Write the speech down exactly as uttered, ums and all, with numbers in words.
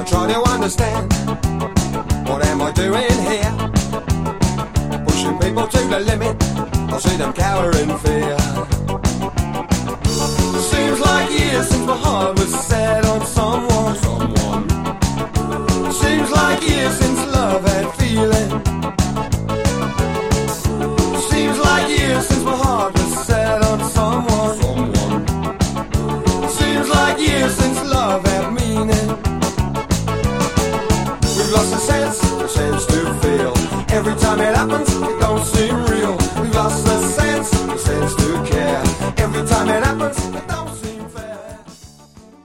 try to understand, what am I doing here? Pushing people to the limit, I see them cower in fear. Seems like years since my heart was set on someone. Someone. Seems like years since love had feeling. Seems like years since my heart was set on someone. Someone. Seems like years since love had meaning. We've lost the sense, the sense to feel. Every time it happens,